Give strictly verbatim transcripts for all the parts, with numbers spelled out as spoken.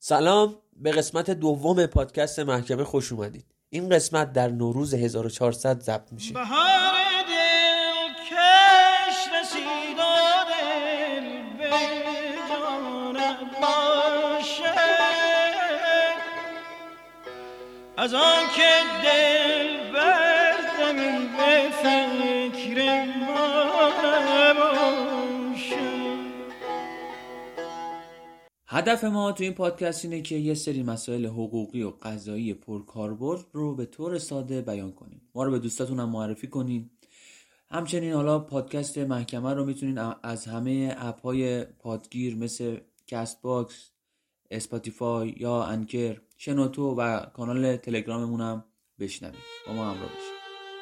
سلام، به قسمت دوم پادکست محکمه خوش اومدید. این قسمت در نوروز هزار و چهارصد ضبط میشه. بهار دل کش رسید و دل به جانم باشه، از آن که دل بر زمین به فکر ما باشه. هدف ما تو این پادکست اینه که یه سری مسائل حقوقی و قضایی پرکاربرد رو به طور ساده بیان کنیم. ما رو به دوستاتون هم معرفی کنین. همچنین حالا پادکست محکمه رو میتونین از همه اپ‌های پادگیر مثل کست باکس، اسپاتیفای یا انکر، شنوتو و کانال تلگراممون هم بشنوید. با ما همراه باشید.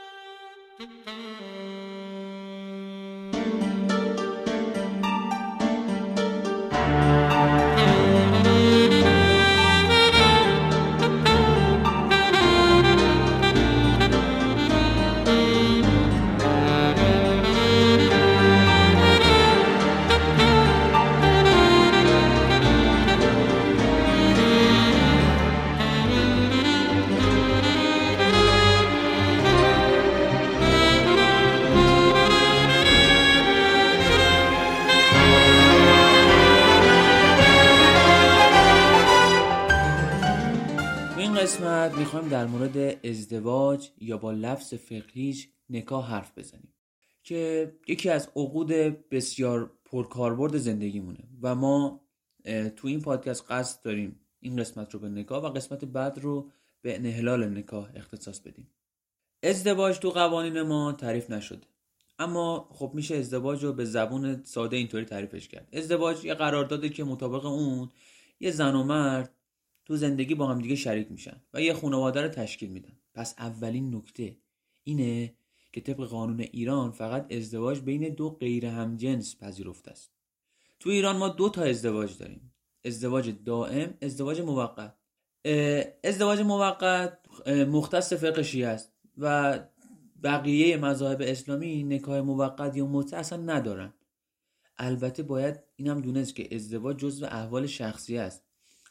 قسمت میخوایم در مورد ازدواج یا با لفظ فقهیش نکاح حرف بزنیم که یکی از عقود بسیار پرکاربرد زندگیمونه و ما تو این پادکست قصد داریم این قسمت رو به نکاح و قسمت بعد رو به انحلال نکاح اختصاص بدیم. ازدواج تو قوانین ما تعریف نشده، اما خب میشه ازدواج رو به زبون ساده اینطوری تعریفش کرد. ازدواج یه قرارداده که مطابق اون یه زن و مرد تو زندگی با هم دیگه شریک میشن و یه خانواده رو تشکیل میدن. پس اولین نکته اینه که طبق قانون ایران فقط ازدواج بین دو غیر همجنس پذیرفته است. تو ایران ما دو تا ازدواج داریم: ازدواج دائم، ازدواج موقت. ازدواج موقت مختص فقه شیعه است و بقیه مذاهب اسلامی نکاح موقت یا متع اصلا ندارن. البته باید اینم دونست که ازدواج جزو احوال شخصی است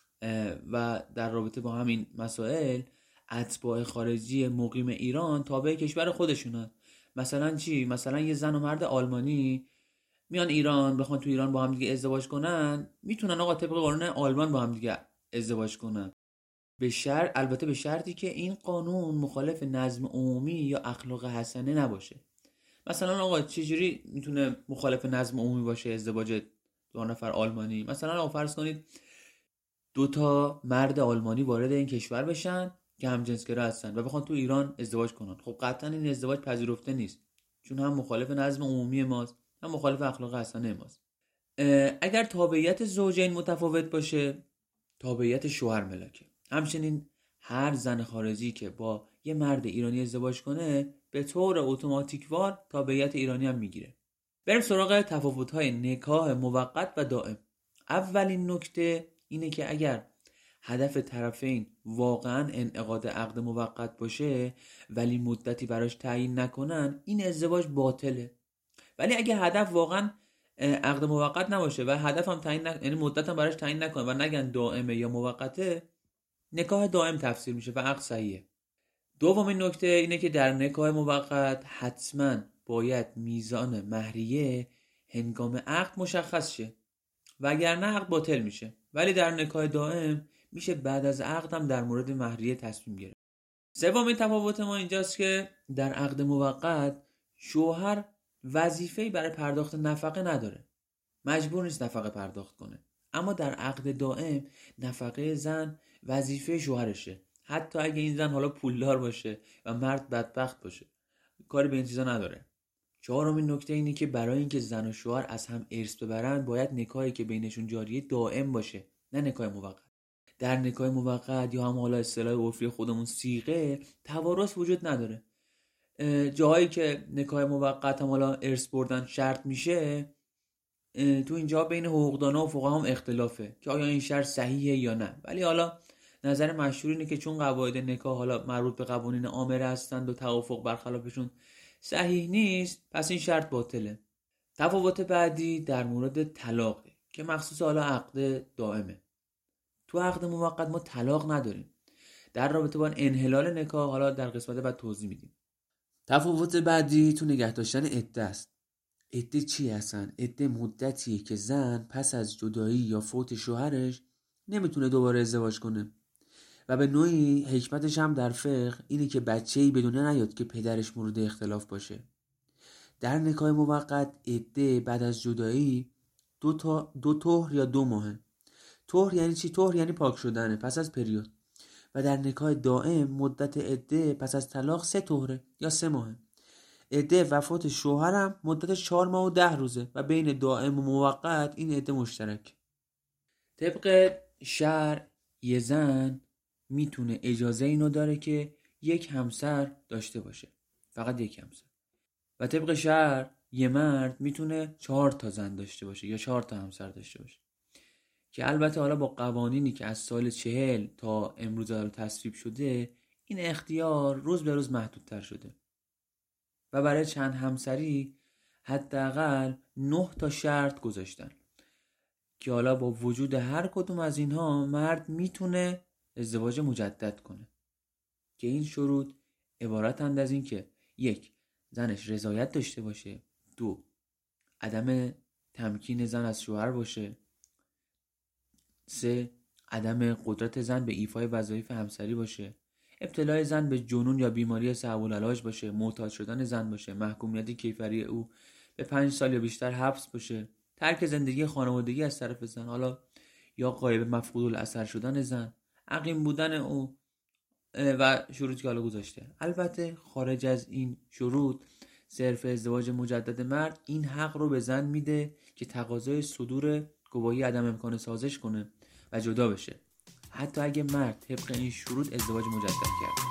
و در رابطه با همین مسائل اتباع خارجی مقیم ایران تابع کشور خودشونن. مثلا چی؟ مثلا یه زن و مرد آلمانی میان ایران، بخوان تو ایران با هم دیگه ازدواج کنن، میتونن آقا طبق قانون آلمان با هم دیگه ازدواج کنن، به شرط البته به شرطی که این قانون مخالف نظم عمومی یا اخلاق حسنه نباشه. مثلا آقا چجوری میتونه مخالف نظم عمومی باشه ازدواج دو نفر آلمانی؟ مثلا آقا فرض کنید دو تا مرد آلمانی وارد این کشور بشن که همجنسگرا هستن و بخوان تو ایران ازدواج کنن. خب قطعا این ازدواج پذیرفته نیست، چون هم مخالف نظم عمومی ماست هم مخالف اخلاق حسنه ماست. اگر تابعیت زوجین متفاوت باشه، تابعیت شوهر ملاکه. همچنین هر زن خارجی که با یه مرد ایرانی ازدواج کنه به طور اتوماتیکوار تابعیت ایرانی هم میگیره. بریم سراغ تفاوت‌های نکاح موقت و دائم. اولین نکته اینه که اگر هدف طرفین واقعا انعقاد عقد موقت باشه ولی مدتی براش تعیین نکنن، این ازدواج باطله. ولی اگه هدف واقعا عقد موقت نباشه و هدف هم تعیین نکنن، یعنی مدت هم براش تعیین نکنن و نگن دائمه یا موقته، نکاح دائم تفسیر میشه و عقد صحیحه. دومین نکته اینه که در نکاح موقت حتما باید میزان مهریه هنگام عقد مشخص شه، وگرنه عقد باطل میشه. ولی در نکاح دائم میشه بعد از عقد هم در مورد مهریه تصمیم گرفت. سومین تفاوت ما اینجاست که در عقد موقت شوهر وظیفه‌ای برای پرداخت نفقه نداره، مجبور نیست نفقه پرداخت کنه. اما در عقد دائم نفقه زن وظیفه شوهرشه، حتی اگه این زن حالا پولدار باشه و مرد بدبخت باشه، کاری به این چیزا نداره. چهارمین نکته اینه که برای اینکه زن و شوهر از هم ارث ببرن باید نکاحی که بینشون جاریه دائم باشه، نه نکاح موقت. در نکاح موقت یا هم حالا اصطلاح عرفی خودمون صیغه، توارث وجود نداره. جاهایی که نکاح موقت هم حالا ارث بردن شرط میشه، تو اینجا بین حقوقدانا و فقها هم اختلافه که آیا این شرط صحیحه یا نه. ولی حالا نظر مشهور اینه که چون قواعد نکاح حالا مربوط به قوانین عامره هستند و توافق برخلافشون صحیح نیست، پس این شرط باطله. تفاوت بعدی در مورد طلاقه که مخصوص حالا عقد دائمه. تو عقد موقت ما طلاق نداریم. در رابطه با انحلال نکاح حالا در قسمت بعد توضیح میدیم. تفاوت بعدی تو نگه داشتن عده است. عده چی هستن؟ عده مدتیه که زن پس از جدایی یا فوت شوهرش نمیتونه دوباره ازدواج کنه و به نوعی حکمتش هم در فقه اینه که بچه‌ای به دنیا نیاد که پدرش مورد اختلاف باشه. در نکاح موقت عده بعد از جدایی دو تا دو طهر یا دو ماهه. طهر یعنی چی؟ طهر یعنی پاک شدنه پس از پریود. و در نکاح دائم مدت عده پس از طلاق سه طهره یا سه ماهه. عده وفات شوهرم مدتش چهار ماه و ده روزه و بین دائم و موقت این عده مشترک. طبق شرع یه زن میتونه اجازه اینو داره که یک همسر داشته باشه، فقط یک همسر. و طبق شرع یه مرد میتونه چهار تا زن داشته باشه یا چهار تا همسر داشته باشه، که البته حالا با قوانینی که از سال چهل تا امروز داره تصویب شده این اختیار روز به روز محدودتر شده و برای چند همسری حداقل نه تا شرط گذاشتن که حالا با وجود هر کدوم از اینها مرد میتونه ازدواج مجدد کنه، که این شروط عبارتند از این که یک، زنش رضایت داشته باشه، دو، عدم تمکین زن از شوهر باشه، سه، عدم قدرت زن به ایفای وظایف همسری باشه، ابتلای زن به جنون یا بیماری صعب العلاج باشه، معتاد شدن زن باشه، محکومیت کیفری او به پنج سال یا بیشتر حبس باشه، ترک زندگی خانوادگی از طرف زن، حالا یا غایب مفقود الاثر شدن زن، عقیم بودن او و شروطی که حالا گذاشته. البته خارج از این شروط صرف ازدواج مجدد مرد این حق رو به زن میده که تقاضای صدور گواهی عدم امکان سازش کنه و جدا بشه، حتی اگه مرد طبق این شروط ازدواج مجدد کرده.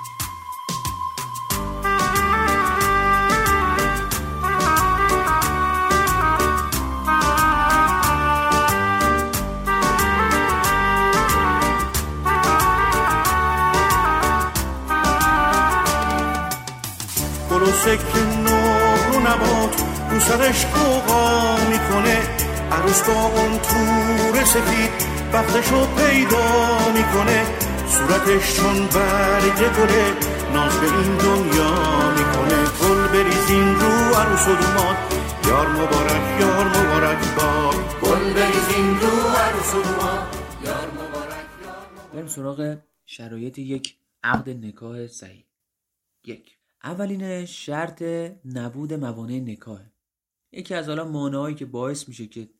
سکه نور و نبات رو سرش قوقا میکنه، عروس با اون تور سفید وقتشو پیدا میکنه، صورتش چون برگ گله ناز به این دنیا میکنه، گل بریزین رو عروس و دومات یار مبارک یار مبارک باد، گل بریزین رو عروس و دومات یار مبارک یار مبارک. بریم سراغ شرایط یک عقد نکاح صحیح. یک، اولین شرط نبود موانع نکاح. یکی از حالا مانعایی که باعث میشه که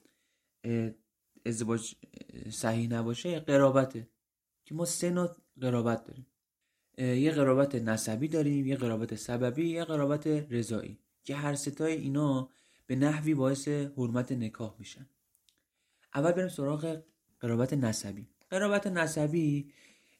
ازدواج صحیح نباشه قرابته، که ما سه نوع قرابت داریم. یه قرابت نسبی داریم، یه قرابت سببی، یه قرابت رضایی، که هر ستای اینا به نحوی باعث حرمت نکاح میشن. اول بریم سراغ قرابت نسبی. قرابت نسبی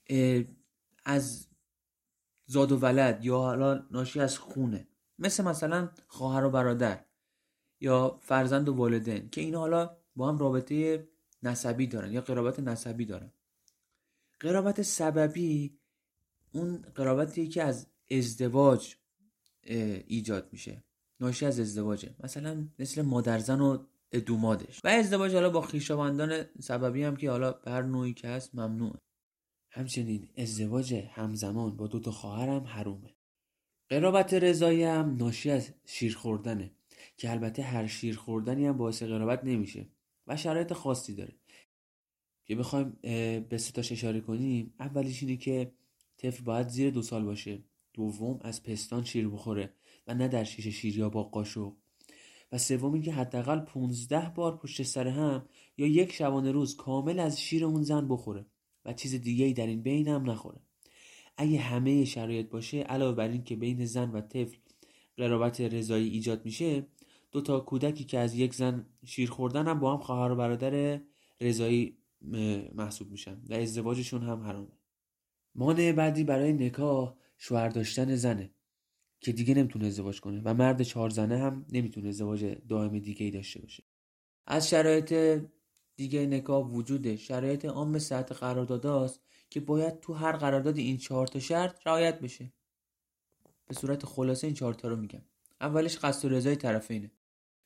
از زاد و ولد یا حالا ناشی از خونه، مثل مثلا خواهر و برادر یا فرزند و والدین، که اینا حالا با هم رابطه نسبی دارن یا قرابت نسبی دارن. قرابت سببی اون قرابتیه که از ازدواج ایجاد میشه، ناشی از ازدواجه، مثلا مثل مادرزن و دومادش. و ازدواج حالا با خویشاوندان سببی هم که حالا به هر نوعی که هست ممنوعه. همچنین ازدواج همزمان با دو تا خواهر هم حرومه. قرابت رضایی هم ناشی از شیر خوردنه، که البته هر شیر خوردنی هم باعث قرابت نمیشه و شرایط خاصی داره که بخوایم به سه تاش اشاره کنیم. اولیش اینه که طفل باید زیر دو سال باشه، دوم از پستان شیر بخوره و نه در شیشه شیر یا با قاشق، و سوم این که حداقل پونزده بار پشت سر هم یا یک شبانه روز کامل از شیر اون زن بخوره و چیز دیگه ای در این بین هم نخوره. اگه همه شرایط باشه، علاوه بر این که بین زن و طفل قرابت رضایی ایجاد میشه، دو تا کودکی که از یک زن شیر خوردن هم با هم خواهر و برادر رضایی محسوب میشن و ازدواجشون هم حرامه. مانع بعدی برای نکاح شوهر داشتن زنه که دیگه نمیتونه ازدواج کنه و مرد چهار زنه هم نمیتونه ازدواج دائم دیگه ای داشته باشه. از شرایط دیگه نکاح وجود شرایط عام صحت قرارداداست که باید تو هر قرارداد این چهار تا شرط رعایت بشه. به صورت خلاصه این چهار تا رو میگم. اولش قصد و رضای طرفینه،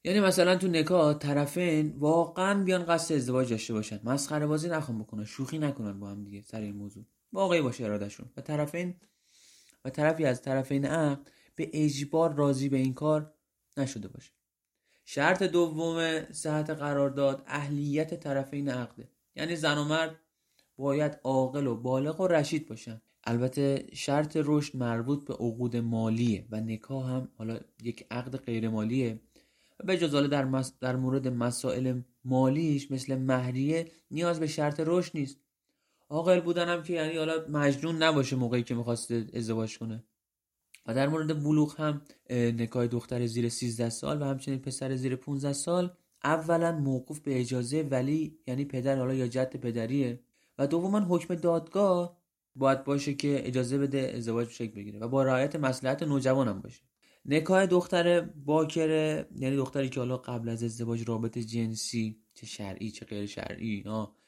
یعنی مثلا تو نکاح طرفین واقعا بیان قصد ازدواج داشته باشن، مسخره بازی نخوام بکنن، شوخی نکنن با هم دیگه سر این موضوع، واقعی باشه ارادهشون و طرفین و طرفی از طرفین عقد به اجبار راضی به این کار نشده باشه. شرط دوم صحت قرارداد اهلیت طرفین عقده، یعنی زن و مرد باید عاقل و بالغ و رشید باشن. البته شرط رشد مربوط به عقود مالیه و نکاح هم حالا یک عقد غیر مالیه و به جز در, مس... در مورد مسائل مالیش مثل مهریه نیاز به شرط رشد نیست. عاقل بودن هم که یعنی حالا مجنون نباشه موقعی که میخواسته ازدواج کنه. و در مورد بلوغ هم نکاح دختر زیر سیزده سال و همچنین پسر زیر پانزده سال اولا موقوف به اجازه ولی یعنی پدر حالا یا جد پدریه و دوما حکم دادگاه باید باشه که اجازه بده ازدواج شکل بگیره و با رعایت مصلحت نوجوان هم باشه. نکاح دختر باکره یعنی دختری که حالا قبل از ازدواج رابطه جنسی چه شرعی چه غیر شرعی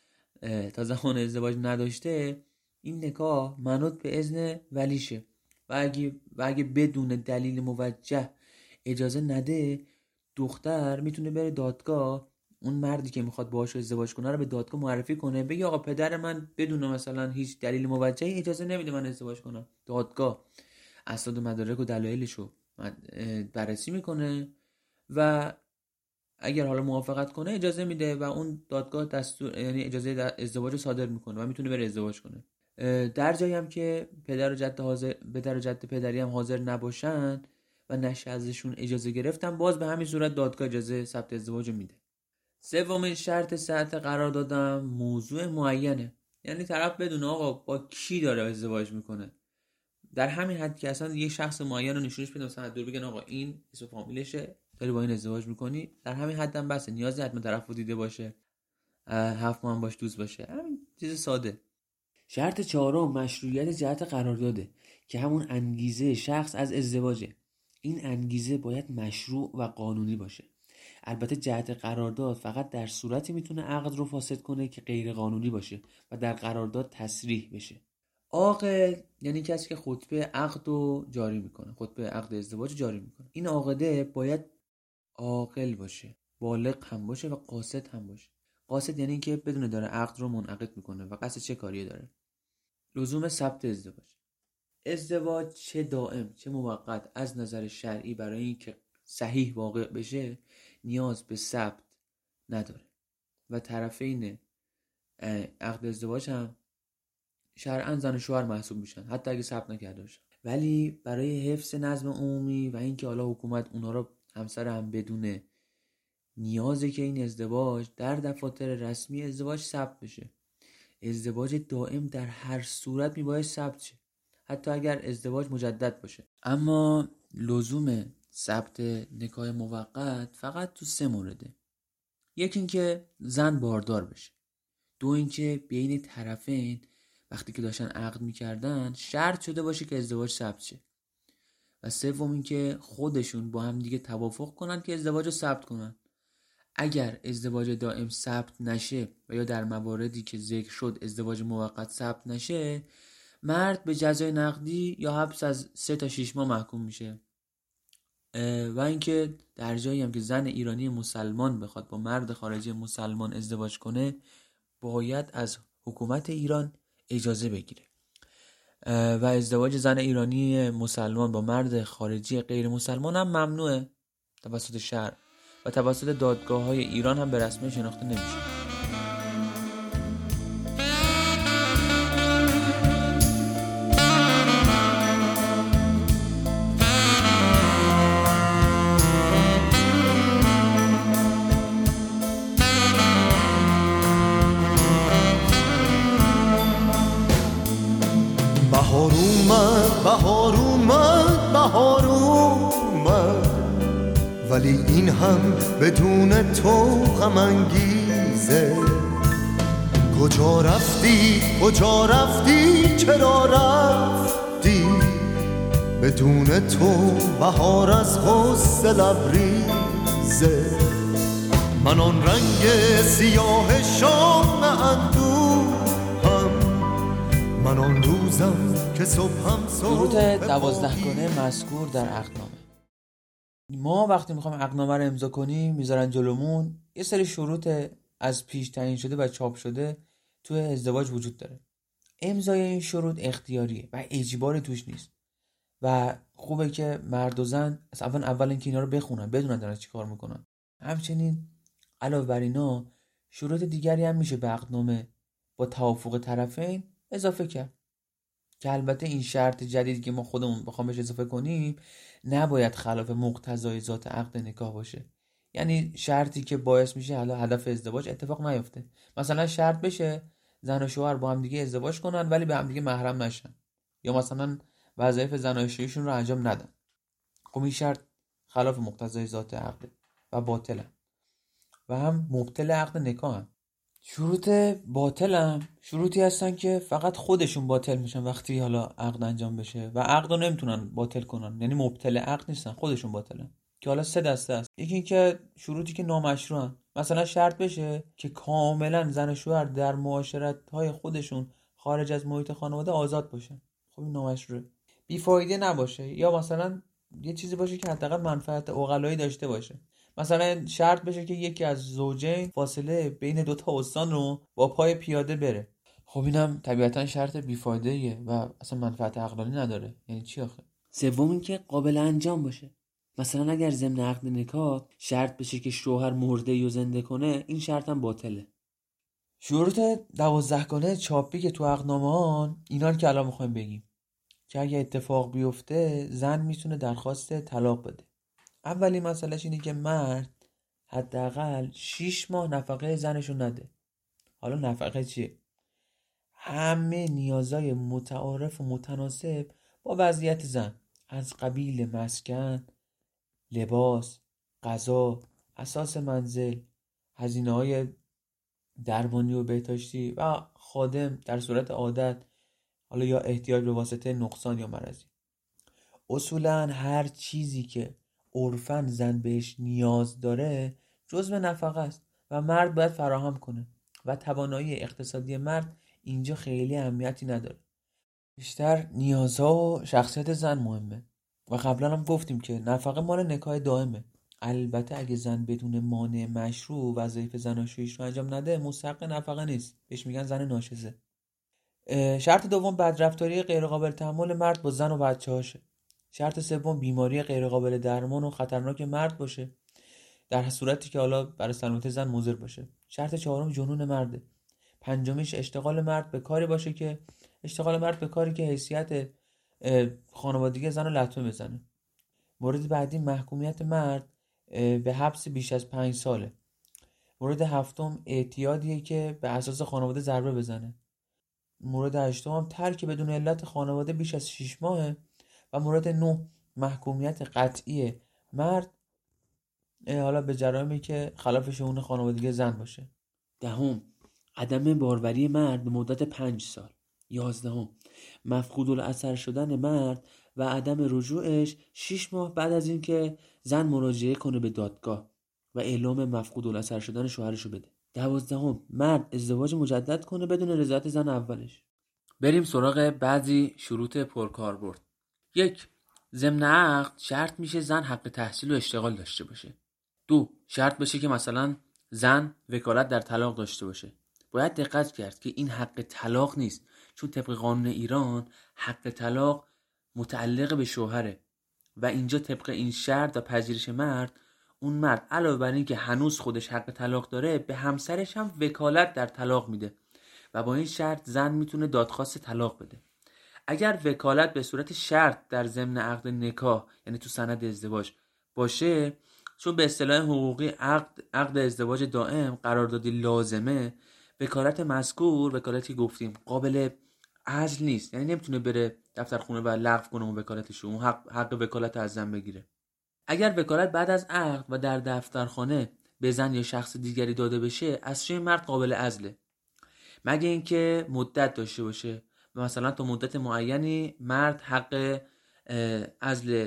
تا زمان ازدواج نداشته، این نکاح منوط به اذن ولیشه و اگه, و اگه بدون دلیل موجه اجازه نده دختر میتونه بره دادگاه، اون مردی که میخواد باهاش ازدواج کنه رو به دادگاه معرفی کنه، بگه آقا پدر من بدون مثلا هیچ دلیل موجهی اجازه نمیده من ازدواج کنم. دادگاه اسناد و مدارک و دلایلشو بررسی میکنه و اگر حالا موافقت کنه اجازه میده و اون دادگاه دستور یعنی اجازه ازدواج رو صادر میکنه و میتونه بره ازدواج کنه. در جایی هم که پدر و جد حاضر پدر و جد پدری هم حاضر نباشن و نشه ازشون اجازه گرفتن، باز به همین صورت دادگاه اجازه ثبت ازدواج میده. سومین شرط صحت قرار دادم موضوع معینه، یعنی طرف بدونه آقا با کی داره ازدواج میکنه، در همین حد که اصلا یه شخص معین رو نشونش بدن، مثلا دور بگن آقا این اسم فامیلشه داری با این ازدواج میکنی، در همین حد هم بسه، نیازی حتما طرف رو دیده باشه، هفت ماه هم باش دوست باشه، همین چیز ساده. شرط چهارم مشروعیت جهت قرارداده که همون انگیزه شخص از ازدواجه. این انگیزه باید مشروع و قانونی باشه. البته جهت قرارداد فقط در صورتی میتونه عقد رو فاسد کنه که غیر قانونی باشه و در قرارداد تصریح بشه. عاقل یعنی کسی که خطبه عقد رو جاری میکنه، خطبه عقد ازدواج جاری میکنه. این عاقده باید عاقل باشه، بالغ هم باشه و قاصد هم باشه. قاصد یعنی که بدونه داره عقد رو منعقد میکنه و قصد چه کاریه داره. لزوم ثبت ازدواج. ازدواج چه دائم چه موقت از نظر شرعی برای اینکه صحیح واقع بشه نیاز به ثبت نداره و طرفین عقد ازدواج هم شرعاً زن و شوهر محسوب میشن حتی اگه ثبت نکرده باشن. ولی برای حفظ نظم عمومی و اینکه حالا حکومت اونا رو همسر هم بدونه، نیازه که این ازدواج در دفاتر رسمی ازدواج ثبت بشه. ازدواج دائم در هر صورت میباید ثبت شه حتی اگر ازدواج مجدد باشه. اما لزوم ثبت نکاح موقت فقط تو سه مورده. یک اینکه زن باردار بشه، دو اینکه بین طرفین وقتی که داشتن عقد میکردن شرط شده باشه که ازدواج ثبت شه، و سوم اینکه خودشون با هم دیگه توافق کنن که ازدواج رو ثبت کنن. اگر ازدواج دائم ثبت نشه و یا در مواردی که ذکر شد ازدواج موقت ثبت نشه، مرد به جزای نقدی یا حبس از سه تا شش ماه محکوم میشه. و اینکه در جایی هم که زن ایرانی مسلمان بخواد با مرد خارجی مسلمان ازدواج کنه باید از حکومت ایران اجازه بگیره و ازدواج زن ایرانی مسلمان با مرد خارجی غیر مسلمان هم ممنوعه توسط شرع و توسط دادگاه‌های ایران هم به رسمیت شناخته نمیشه. بهار اومد بهار اومد بهار اومد، ولی این هم بدون تو غم انگیزه. کجا رفتی کجا رفتی چرا رفتی، بدون تو بهار از غصه لبریزه. من آن رنگ سیاه شام اندوهم، من آن روزم که صبحم صبح درود دوازده گانه مذکور در عقدنامه. ما وقتی میخوایم عقدنامه رو امضا کنیم میذارن جلومون، یه سری شروط از پیش تعیین شده و چاپ شده توی ازدواج وجود داره. امضای این شروط اختیاریه و اجباری توش نیست و خوبه که مرد و زن اول اول اینکه اینا رو بخونن، بدونن دارن چی کار میکنن. همچنین علاوه بر اینا شروط دیگری هم میشه به عقدنامه با توافق طرفین اضافه کرد که البته این شرط جدیدی که ما خودمون بخوام بهش اضافه کنیم نباید خلاف مقتضای ذات عقد نکاح باشه. یعنی شرطی که باعث میشه حالا هدف ازدواج اتفاق نیفته. مثلا شرط بشه زن و شوهر با هم دیگه ازدواج کنن ولی به هم دیگه محرم نشن، یا مثلا وظایف زناشوییشون رو انجام ندن. خب این شرط خلاف مقتضای ذات عقد و باطله و هم مبطل عقد نکاح هم. شروط باطل هم شروطی هستن که فقط خودشون باطل میشن وقتی حالا عقد انجام بشه و عقد رو نمیتونن باطل کنن، یعنی مبطل عقد نیستن، خودشون باطلن. که حالا سه دسته است. یکی این که شروطی که نامشروعن، مثلا شرط بشه که کاملا زن و شوهر در معاشرت‌های خودشون خارج از محیط خانواده آزاد باشن. خب این نامشروعه. بیفایده نباشه، یا مثلا یه چیزی باشه که حداقل منفعت عقلایی داشته باشه. مثلا شرط بشه که یکی از زوجین فاصله بین دوتا استان رو با پای پیاده بره. خب اینم طبیعتا شرط بیفایده‌ایه و اصلا منفعت عقلانی نداره. یعنی چی آخه؟ سوم این که قابل انجام باشه. مثلا اگر ضمن عقد نکاح شرط بشه که شوهر مرده یا زنده کنه، این شرط هم باطله. شروط دوازدهگانه چاپی که تو عقدنامه‌ان اینا رو که الان می‌خوایم بگیم که اگه اتفاق بیفته زن میتونه درخواست طلاق بده. اولی مسئلهش اینه که مرد حداقل شیش ماه نفقه زنشو نده. حالا نفقه چیه؟ همه نیازهای متعارف و متناسب با وضعیت زن، از قبیل مسکن، لباس، غذا، اساس منزل، هزینه‌های درمانی و بهداشتی و خادم در صورت عادت، حالا یا احتیاج به واسطه نقصان یا مرضی. اصولا هر چیزی که عرفاً زن بهش نیاز داره جزو نفقه است و مرد باید فراهم کنه و توانایی اقتصادی مرد اینجا خیلی اهمیتی نداره. بیشتر نیازها و شخصیت زن مهمه و قبلا هم گفتیم که نفقه مال نکاح دائمه. البته اگه زن بدون مانع مشروع وظایف زناشوییش رو انجام نده مستحق نفقه نیست، بهش میگن زن ناشزه. شرط دوم بدرفتاری غیرقابل تحمل مرد با زن و بچه‌هاشه. شرط سوم بیماری غیرقابل درمان و خطرناک مرد باشه، در صورتی که حالا برای سلامت زن مضر باشه. شرط چهارم جنون مرده. پنجمیش اشتغال مرد به کاری باشه که اشتغال مرد به کاری که حیثیت خانوادگی زن رو لطمه بزنه. مورد بعدی محکومیت مرد به حبس بیش از پنج ساله. مورد هفتم اعتیادیه که به اساس خانواده ضربه بزنه. مورد هشتم هم ترک بدون علت خانواده بیش از شش ماهه و مورد نه محکومیت قطعی مرد حالا به جرائمی که خلاف شئون خانوادگی زن باشه. دهم عدم باروری مرد به مدت پنج سال. یازدهم مفقود الاثر شدن مرد و عدم رجوعش شش ماه بعد از اینکه زن مراجعه کنه به دادگاه و اعلام مفقود الاثر شدن شوهرشو بده. دوازدهم مرد ازدواج مجدد کنه بدون رضایت زن اولش. بریم سراغ بعضی شروط پرکاربرد. یک، ضمن عقد شرط میشه زن حق تحصیل و اشتغال داشته باشه. دو، شرط بشه که مثلا زن وکالت در طلاق داشته باشه. باید دقت کرد که این حق طلاق نیست، چون طبق قانون ایران حق طلاق متعلق به شوهره و اینجا طبق این شرط و پذیرش مرد، اون مرد علاوه بر این که هنوز خودش حق طلاق داره به همسرش هم وکالت در طلاق میده و با این شرط زن میتونه دادخواست طلاق بده. اگر وکالت به صورت شرط در ضمن عقد نکاح، یعنی تو سند ازدواج باشه، چون به اصطلاح حقوقی عقد عقد ازدواج دائم قراردادی لازمه، وکالت مذکور، وکالتی گفتیم قابل عزل نیست، یعنی نمیتونه بره دفتر خونه و لغو کنه اون وکالتشو، اون حق حق وکالت از زن بگیره. اگر وکالت بعد از عقد و در دفترخانه به زن یا شخص دیگری داده بشه، از سوی مرد قابل عزله، مگه اینکه مدت داشته باشه و مثلا تا مدت معینی مرد حق عزل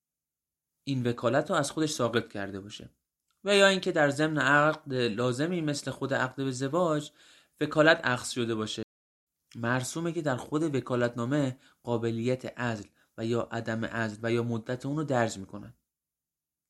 این وکالت رو از خودش ساقط کرده باشه، و یا اینکه در ضمن عقد لازمی مثل خود عقد ازدواج وکالت اخذ شده باشه. مرسومه که در خود وکالتنامه قابلیت عزل و یا عدم عزل و یا مدت اون رو درج میکنن.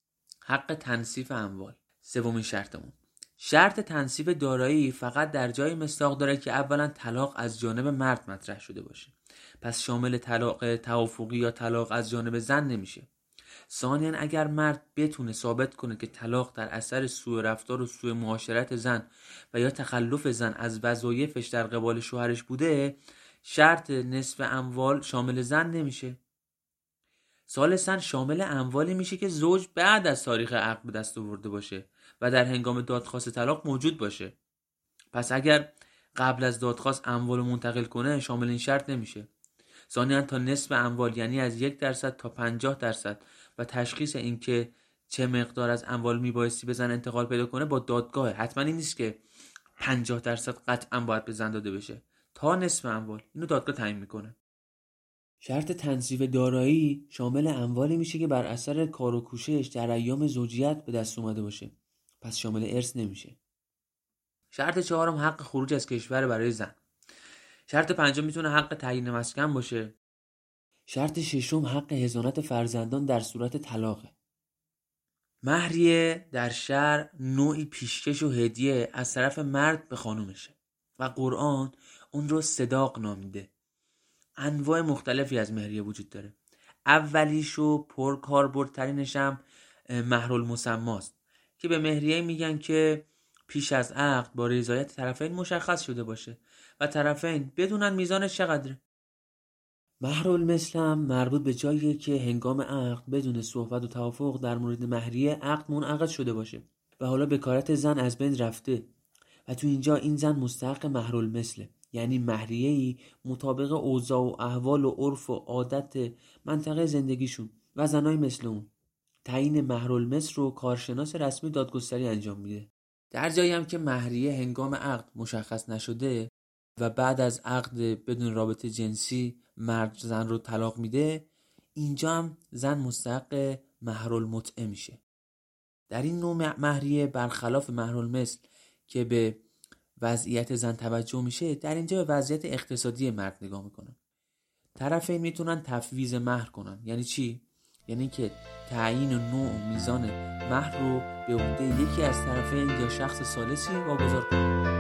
حق تنصیف اموال. سومین شرطمون، شرط تنصیف دارایی فقط در جایی مصداق داره که اولا طلاق از جانب مرد مطرح شده باشه، پس شامل طلاق توافقی یا طلاق از جانب زن نمیشه. ثانیاً اگر مرد بتونه ثابت کنه که طلاق در اثر سوء رفتار و سوء معاشرت زن و یا تخلف زن از وظایفش در قبال شوهرش بوده، شرط نصف اموال شامل زن نمیشه. ثالثاً شامل اموالی میشه که زوج بعد از تاریخ عقد به دست آورده باشه و در هنگام دادخواست طلاق موجود باشه. پس اگر قبل از دادخواست اموال منتقل کنه شامل این شرط نمیشه. ثانیاً تا نصف اموال یعنی از یک درصد تا پنجاه درصد و تشخیص این که چه مقدار از اموال میبایستی به زن انتقال پیدا کنه با دادگاه. حتما این نیست که پنجاه درصد قطعا باید به زن داده بشه، تا نصف اموال اینو دادگاه تعیین میکنه. شرط تنصیف دارایی شامل اموالی میشه که بر اثر کار و کوشش در ایام زوجیت به دست اومده باشه، پس شامل ارث نمیشه. شرط چهارم حق خروج از کشور برای زن. شرط پنجم میتونه حق تعیین مسکن باشه. شرط ششم حق حضانت فرزندان در صورت طلاقه. مهریه در شرع نوعی پیشکش و هدیه از طرف مرد به خانومشه و قرآن اون رو صداق نامیده. انواع مختلفی از مهریه وجود داره. اولیش و پر کاربردترینش هم مهرالمسماست که به مهریه میگن که پیش از عقد با رضایت طرفین مشخص شده باشه و طرفین بدونن میزانش چقدره. مهرالمثل هم مربوط به جاییه که هنگام عقد بدون صحبت و توافق در مورد مهریه عقد منعقد شده باشه و حالا بکارت زن از بین رفته و تو اینجا این زن مستحق مهرالمثله، یعنی مهریه‌ای مطابق اوضاع و احوال و عرف و عادت منطقه زندگیشون و زنای مثل اون. تعیین مهرالمثل رو کارشناس رسمی دادگستری انجام میده. در جایی هم که مهریه هنگام عقد مشخص نشده و بعد از عقد بدون رابطه جنسی مرد زن رو طلاق میده، اینجا هم زن مستحق مهرالمتعه میشه. در این نوع مهریه برخلاف مهرالمثل که به وضعیت زن توجه میشه، در اینجا به وضعیت اقتصادی مرد نگاه میکنن. طرفین میتونن تفویض مهر کنن. یعنی چی؟ یعنی که تعیین نوع و میزان مهر رو به عهده یکی از طرفین یا شخص ثالثی واگذار کنن.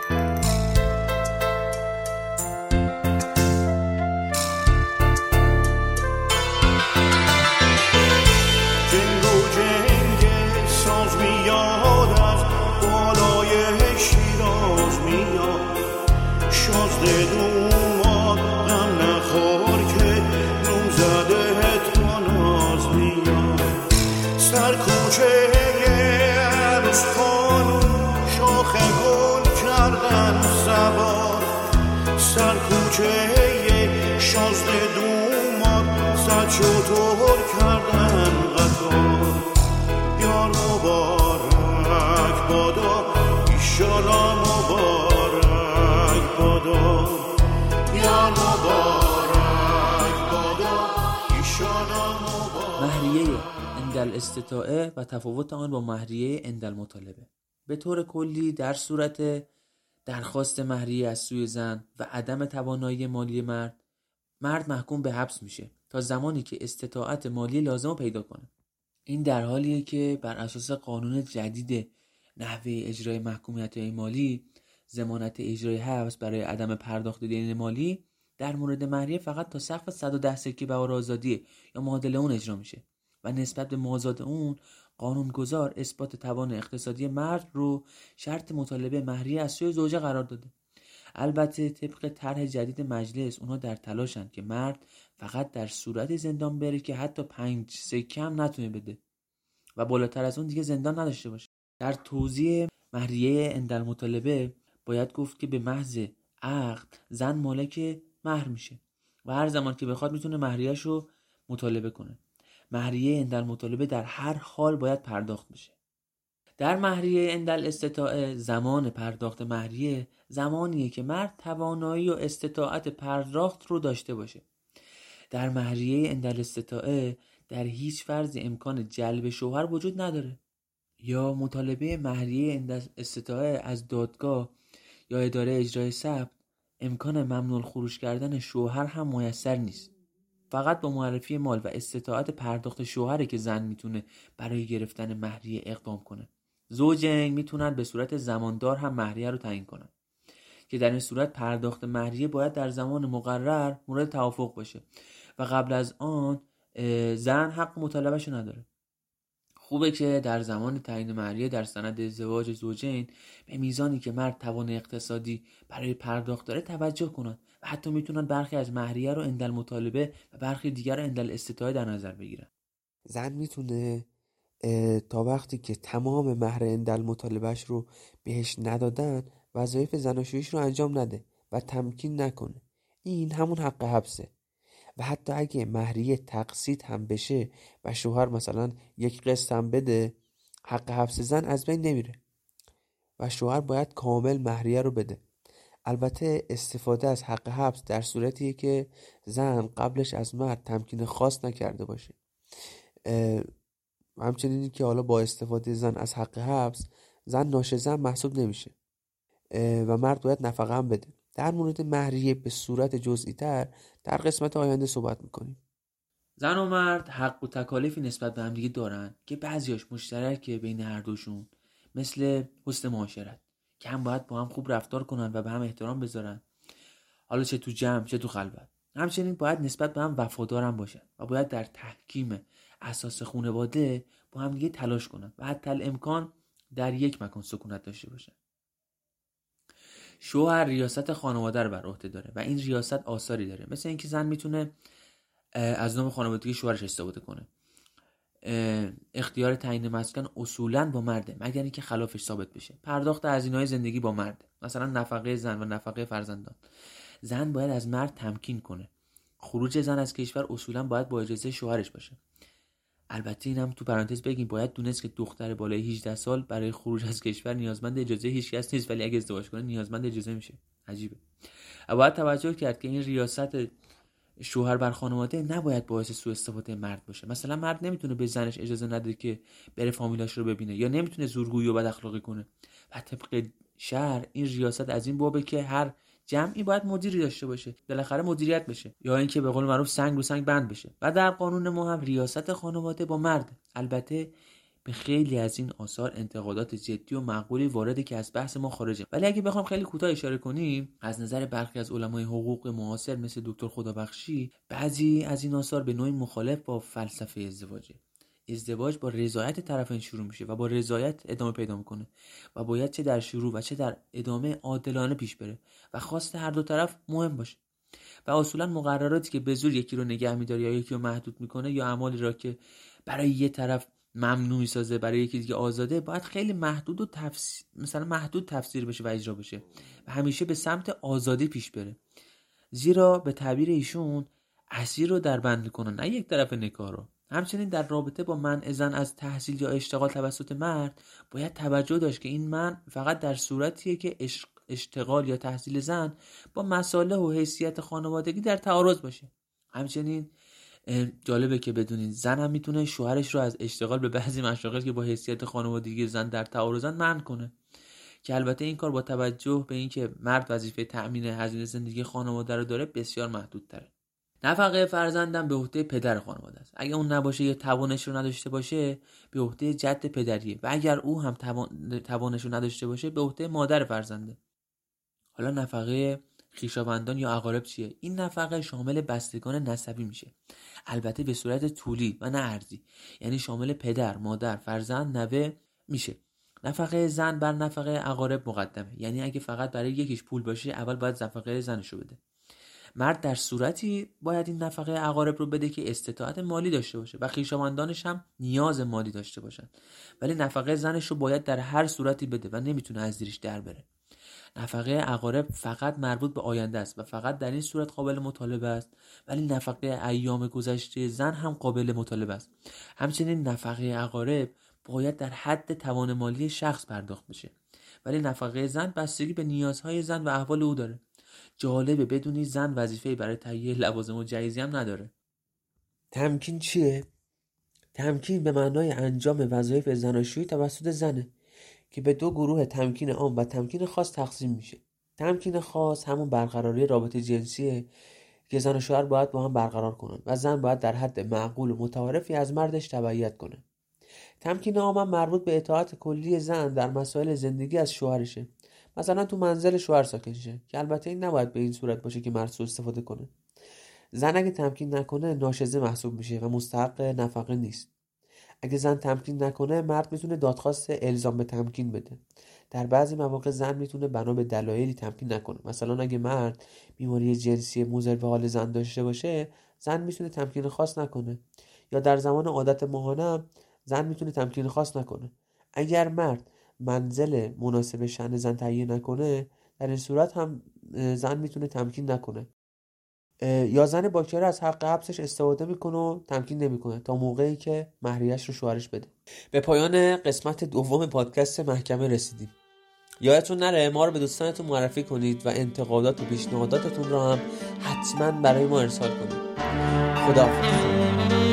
چطور کردن قطار یار مبارک بادا ایشالا مبارک بادا یار مبارک بادا ایشالا مبارک. مهریه عند استطاعه و تفاوت آن با مهریه عند المطالبه. به طور کلی در صورت درخواست مهریه از سوی زن و عدم توانایی مالی مرد، مرد محکوم به حبس میشه تا زمانی که استطاعت مالی لازم رو پیدا کنه. این در حالیه که بر اساس قانون جدید نحوه اجرای محکومیت‌های مالی، ضمانت اجرای حبس برای عدم پرداخت دین مالی در مورد مهریه فقط تا سقف صد و ده سکه بهار آزادی یا معادل اون اجرا میشه و نسبت به مازاد اون قانونگذار اثبات توان اقتصادی مرد رو شرط مطالبه مهریه از سوی زوجه قرار داده. البته طبق طرح جدید مجلس اونها در تلاشن که مرد فقط در صورت زندان بره که حتی پنج سکه هم نتونه بده و بالاتر از اون دیگه زندان نداشته باشه. در توضیح مهریه عند المطالبه باید گفت که به محض عقد زن مالک مهر میشه و هر زمان که بخواد میتونه مهریه‌اش رو مطالبه کنه. مهریه عند المطالبه در هر حال باید پرداخت بشه. در مهریه عند الاستطاعه زمان پرداخت مهریه زمانیه که مرد توانایی و استطاعت پرداخت رو داشته باشه. در مهریه عند الاستطاعه در هیچ فرض امکان جلب شوهر وجود نداره یا مطالبه مهریه عند استطاعه از دادگاه یا اداره اجرای ثبت امکان ممنوع الخروج کردن شوهر هم میسر نیست. فقط با معرفی مال و استطاعت پرداخت شوهره که زن میتونه برای گرفتن مهریه اقدام کنه. زوجین میتونن به صورت زماندار هم مهریه رو تعیین کنن که در این صورت پرداخت مهریه باید در زمان مقرر مورد توافق باشه و قبل از آن زن حق مطالبهش رو نداره. خوبه که در زمان تعیین مهریه در سند ازدواج زوجین به میزانی که مرد توان اقتصادی برای پرداخت داره توجه کنن و حتی میتونن برخی از مهریه رو عند المطالبه و برخی دیگر رو عند الاستطاعه در نظر بگیرن. زن میتونه تا وقتی که تمام مهر عند المطالبهش رو بهش ندادن وظایف زناشوییش رو انجام نده و تمکین نکنه. این همون حق حبسه و حتی اگه مهریه تقسیط هم بشه و شوهر مثلا یک قسط هم بده، حق حبس زن از بین نمیره و شوهر باید کامل مهریه رو بده. البته استفاده از حق حبس در صورتیه که زن قبلش از مرد تمکین خاص نکرده باشه. همچنین که حالا با استفاده زن از حق حبس زن ناشزن محسوب نمیشه و مرد باید نفقه هم بده. در مورد مهریه به صورت جزئی تر در قسمت آینده صحبت میکنیم. زن و مرد حق و تکالیفی نسبت به هم دیگه دارن که بعضیاش مشترکه بین هر دوشون، مثل حسن معاشرت که هم باید با هم خوب رفتار کنن و به هم احترام بذارن، حالا چه تو جمع چه تو خلوت. همچنین باید نسبت به هم وفادار هم باشن و باید در تحکیم اساس خانواده با هم دیگه تلاش کنن و حتی الامکان در یک مکان سکونت داشته باشن. شوهر ریاست خانواده رو بر عهده داره و این ریاست آثاری داره، مثل اینکه زن میتونه از نام خانوادگی شوهرش استفاده کنه. اختیار تعیین مسکن اصولاً با مرده مگر اینکه خلافش ثابت بشه. پرداخت هزینه‌های زندگی با مرده، مثلا نفقه زن و نفقه فرزندان. زن باید از مرد تمکین کنه. خروج زن از کشور اصولاً باید با اجازه شوهرش باشه. البته اینم تو پرانتز بگیم باید دونست که دختر بالای هجده سال برای خروج از کشور نیازمند اجازه هیچ کس نیست، ولی اگه ازدواج کنه نیازمند اجازه میشه. عجیبه. باید توجه کرد که این ریاست شوهر بر خانواده نباید باعث سوء استفاده مرد باشه. مثلا مرد نمیتونه به زنش اجازه نده که بره فامیلاش رو ببینه یا نمیتونه زورگویی و بد اخلاقی کنه. و طبق شرع این ریاست از این بابه که هر جمعی باید مدیری داشته باشه، بالاخره مدیریت بشه، یا اینکه به قول معروف سنگ رو سنگ بند بشه. و در قانون ما هم ریاست خانواده با مرد. البته به خیلی از این آثار انتقادات جدی و معقولی وارده که از بحث ما خارجه، ولی اگه بخوام خیلی کوتاه اشاره کنیم، از نظر برخی از علمای حقوق معاصر مثل دکتر خدابخشی، بعضی از این آثار به نوعی مخالف با فلسفه ازدواجه. ازدواج با رضایت طرفین شروع میشه و با رضایت ادامه پیدا میکنه و باید چه در شروع و چه در ادامه عادلانه پیش بره و خواست هر دو طرف مهم باشه. و اصولا مقرراتی که به زور یکی رو نگه میداره یا یکی رو محدود میکنه یا اعمالی را که برای یه طرف ممنوعی سازه برای یکی دیگه آزاده، باید خیلی محدود و تفسیر مثلا محدود تفسیر بشه و اجرا بشه و همیشه به سمت آزادی پیش بره، زیرا به تعبیر ایشون اسیر رو در بند کنن نه یک طرف نکاح رو. همچنین در رابطه با منع زن از تحصیل یا اشتغال توسط مرد باید توجه داشت که این منع فقط در صورتیه که اشتغال یا تحصیل زن با مصالح و حیثیت خانوادگی در تعارض باشه. همچنین جالبه که بدونین زن هم میتونه شوهرش رو از اشتغال به بعضی مشاغل که با حیثیت خانوادگی زن در تعارضن منع کنه، که البته این کار با توجه به اینکه مرد وظیفه تأمین هزینه زندگی خانواده رو داره بسیار محدودتره. نفقه فرزندم به عهده پدر خانواده است. اگر اون نباشه یا توانش رو نداشته باشه به عهده جد پدریه و اگر او هم توان... توانش رو نداشته باشه به عهده مادر فرزنده. حالا نفقه خویشاوندان یا اقارب چیه؟ این نفقه شامل بستگان نسبی میشه، البته به صورت طولی و نه ارزی، یعنی شامل پدر، مادر، فرزند، نوه میشه. نفقه زن بر نفقه اقارب مقدمه، یعنی اگه فقط برای یکیش پول باشه اول باید نفقه زنشو بده. مرد در صورتی باید این نفقه اقارب رو بده که استطاعت مالی داشته باشه و خویشاوندانش هم نیاز مالی داشته باشن، ولی نفقه زنش رو باید در هر صورتی بده و نمیتونه از زیرش در بره. نفقه اقارب فقط مربوط به آینده است و فقط در این صورت قابل مطالبه است، ولی نفقه ایام گذشته زن هم قابل مطالبه است. همچنین نفقه اقارب باید در حد توان مالی شخص پرداخت بشه، ولی نفقه زن بستگی به نیازهای زن و احوال او داره. جالبه بدونی زن وظیفه‌ای برای تهیه لوازم و جهیزی هم نداره. تمکین چیه؟ تمکین به معنای انجام وظایف زناشویی توسط زنه که به دو گروه تمکین عام و تمکین خاص تقسیم میشه. تمکین خاص همون برقراری رابطه جنسیه که زن و شوهر باید با هم برقرار کنن و زن باید در حد معقول و متعارفی از مردش تبعیت کنه. تمکین عام هم مربوط به اطاعت کلی زن در مسائل زندگی از شوهرشه. مثلا تو منزل شوهر ساکن شه، که البته این نباید به این صورت باشه که مرد سوء استفاده کنه. زن اگه تمکین نکنه ناشزه محسوب میشه و مستحق نفقه نیست. اگه زن تمکین نکنه مرد میتونه دادخواست الزام به تمکین بده. در بعضی مواقع زن میتونه بنا به دلایلی تمکین نکنه. مثلا اگه مرد بیماری جنسی مضر به حال زن داشته باشه، زن میتونه تمکین خاص نکنه. یا در زمان عادت ماهانه زن میتونه تمکین خاص نکنه. اگر مرد منزل مناسب شأن زن تهیه نکنه، در این صورت هم زن میتونه تمکین نکنه. یا زن باکره از حق حبسش استفاده میکنه و تمکین نمیکنه تا موقعی که مهریه‌اش رو شوهرش بده. به پایان قسمت دوم پادکست محکمه رسیدیم. یادتون نره ما رو به دوستانتون معرفی کنید و انتقادات و پیشنهاداتتون رو هم حتما برای ما ارسال کنید. خداحافظ.